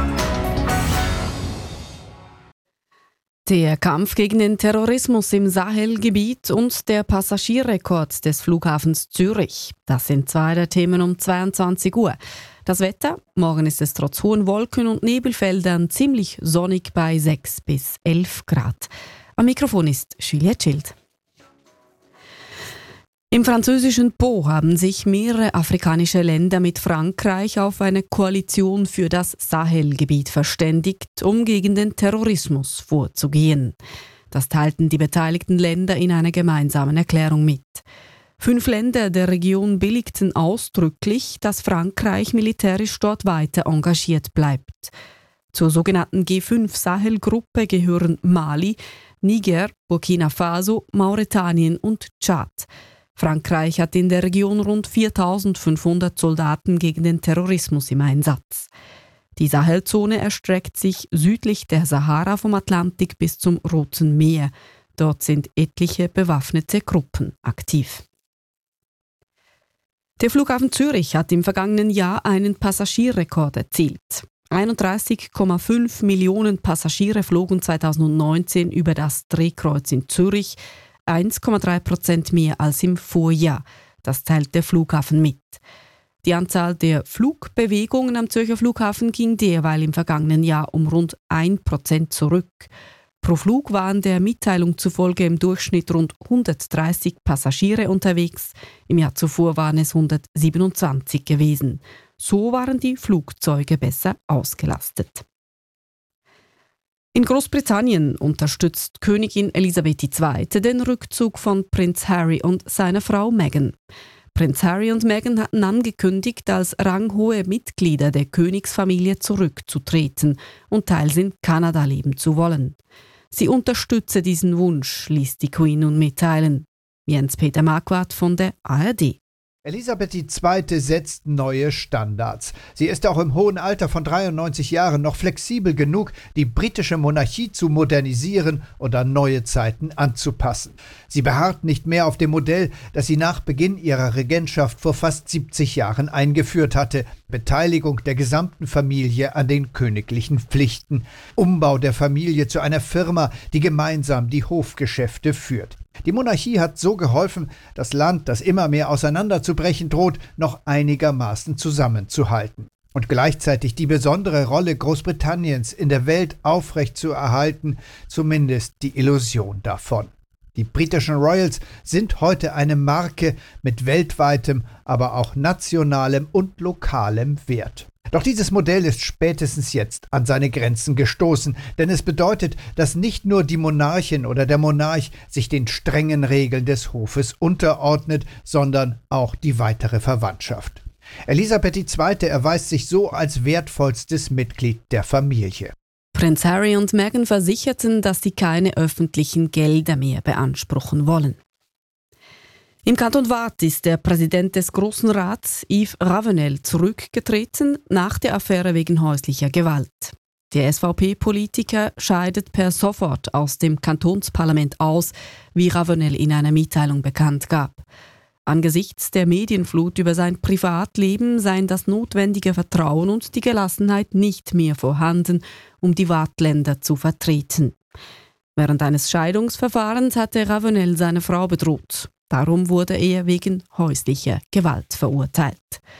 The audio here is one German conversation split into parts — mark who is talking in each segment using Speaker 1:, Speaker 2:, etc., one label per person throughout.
Speaker 1: Der Kampf gegen den Terrorismus im Sahelgebiet und der Passagierrekord des Flughafens Zürich. Das sind zwei der Themen um 22 Uhr. Das Wetter? Morgen ist es trotz hohen Wolken und Nebelfeldern ziemlich sonnig bei 6 bis 11 Grad. Am Mikrofon ist Juliette Schild. Im französischen Po haben sich mehrere afrikanische Länder mit Frankreich auf eine Koalition für das Sahelgebiet verständigt, um gegen den Terrorismus vorzugehen. Das teilten die beteiligten Länder in einer gemeinsamen Erklärung mit. 5 Länder der Region billigten ausdrücklich, dass Frankreich militärisch dort weiter engagiert bleibt. Zur sogenannten G5-Sahel-Gruppe gehören Mali, Niger, Burkina Faso, Mauretanien und Tschad. Frankreich hat in der Region rund 4.500 Soldaten gegen den Terrorismus im Einsatz. Die Sahelzone erstreckt sich südlich der Sahara vom Atlantik bis zum Roten Meer. Dort sind etliche bewaffnete Gruppen aktiv. Der Flughafen Zürich hat im vergangenen Jahr einen Passagierrekord erzielt. 31,5 Millionen Passagiere flogen 2019 über das Drehkreuz in Zürich, 1,3% mehr als im Vorjahr. Das teilt der Flughafen mit. Die Anzahl der Flugbewegungen am Zürcher Flughafen ging derweil im vergangenen Jahr um rund 1% zurück. Pro Flug waren der Mitteilung zufolge im Durchschnitt rund 130 Passagiere unterwegs. Im Jahr zuvor waren es 127 gewesen. So waren die Flugzeuge besser ausgelastet. In Großbritannien unterstützt Königin Elisabeth II. Den Rückzug von Prinz Harry und seiner Frau Meghan. Prinz Harry und Meghan hatten angekündigt, als ranghohe Mitglieder der Königsfamilie zurückzutreten und teils in Kanada leben zu wollen. Sie unterstütze diesen Wunsch, ließ die Queen nun mitteilen. Jens-Peter Marquardt von der ARD.
Speaker 2: Elisabeth II. Setzt neue Standards. Sie ist auch im hohen Alter von 93 Jahren noch flexibel genug, die britische Monarchie zu modernisieren und an neue Zeiten anzupassen. Sie beharrt nicht mehr auf dem Modell, das sie nach Beginn ihrer Regentschaft vor fast 70 Jahren eingeführt hatte: Beteiligung der gesamten Familie an den königlichen Pflichten, Umbau der Familie zu einer Firma, die gemeinsam die Hofgeschäfte führt. Die Monarchie hat so geholfen, das Land, das immer mehr auseinanderzubrechen droht, noch einigermaßen zusammenzuhalten und gleichzeitig die besondere Rolle Großbritanniens in der Welt aufrechtzuerhalten, zumindest die Illusion davon. Die britischen Royals sind heute eine Marke mit weltweitem, aber auch nationalem und lokalem Wert. Doch dieses Modell ist spätestens jetzt an seine Grenzen gestoßen, denn es bedeutet, dass nicht nur die Monarchin oder der Monarch sich den strengen Regeln des Hofes unterordnet, sondern auch die weitere Verwandtschaft. Elisabeth II. Erweist sich so als wertvollstes Mitglied der Familie.
Speaker 1: Prinz Harry und Meghan versicherten, dass sie keine öffentlichen Gelder mehr beanspruchen wollen. Im Kanton Waadt ist der Präsident des Grossen Rats, Yves Ravenel, zurückgetreten nach der Affäre wegen häuslicher Gewalt. Der SVP-Politiker scheidet per sofort aus dem Kantonsparlament aus, wie Ravenel in einer Mitteilung bekannt gab. Angesichts der Medienflut über sein Privatleben seien das notwendige Vertrauen und die Gelassenheit nicht mehr vorhanden, um die Waadtländer zu vertreten. Während eines Scheidungsverfahrens hatte Ravenel seine Frau bedroht. Darum wurde er wegen häuslicher Gewalt verurteilt.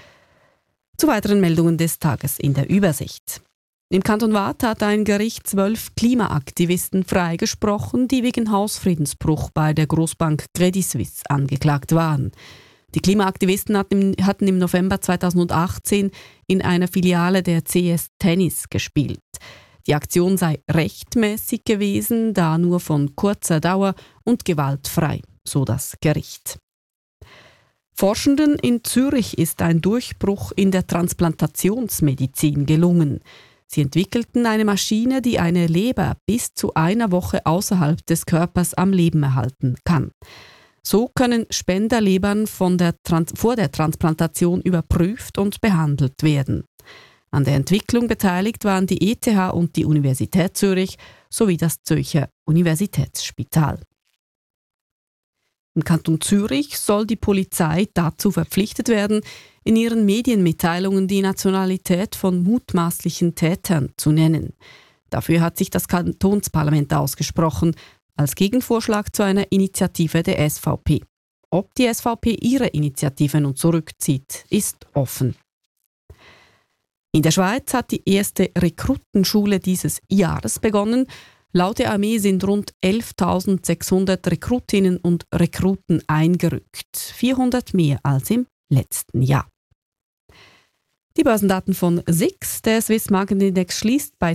Speaker 1: Zu weiteren Meldungen des Tages in der Übersicht. Im Kanton Waadt hat ein Gericht 12 Klimaaktivisten freigesprochen, die wegen Hausfriedensbruch bei der Großbank Credit Suisse angeklagt waren. Die Klimaaktivisten hatten im November 2018 in einer Filiale der CS Tennis gespielt. Die Aktion sei rechtmäßig gewesen, da nur von kurzer Dauer und gewaltfrei, so das Gericht. Forschenden in Zürich ist ein Durchbruch in der Transplantationsmedizin gelungen. Sie entwickelten eine Maschine, die eine Leber bis zu einer Woche außerhalb des Körpers am Leben erhalten kann. So können Spenderlebern vor der Transplantation überprüft und behandelt werden. An der Entwicklung beteiligt waren die ETH und die Universität Zürich sowie das Zürcher Universitätsspital. Im Kanton Zürich soll die Polizei dazu verpflichtet werden, in ihren Medienmitteilungen die Nationalität von mutmaßlichen Tätern zu nennen. Dafür hat sich das Kantonsparlament ausgesprochen, als Gegenvorschlag zu einer Initiative der SVP. Ob die SVP ihre Initiative nun zurückzieht, ist offen. In der Schweiz hat die erste Rekrutenschule dieses Jahres begonnen. Laut der Armee sind rund 11.600 Rekrutinnen und Rekruten eingerückt, 400 mehr als im letzten Jahr. Die Börsendaten von SIX, der Swiss Market Index, schließt bei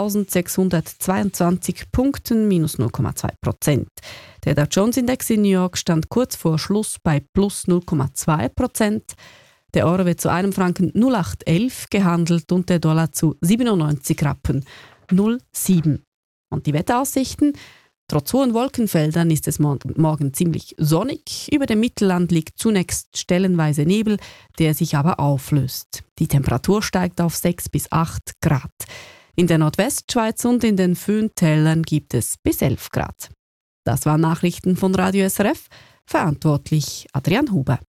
Speaker 1: 10.622 Punkten, minus 0,2%. Der Dow Jones Index in New York stand kurz vor Schluss bei plus 0,2%. Der Euro wird zu einem Franken 0,811 gehandelt und der Dollar zu 97 Rappen 0,7. Und die Wetteraussichten? Trotz hohen Wolkenfeldern ist es morgen ziemlich sonnig. Über dem Mittelland liegt zunächst stellenweise Nebel, der sich aber auflöst. Die Temperatur steigt auf 6 bis 8 Grad. In der Nordwestschweiz und in den Föhntälern gibt es bis 11 Grad. Das waren Nachrichten von Radio SRF. Verantwortlich Adrian Huber.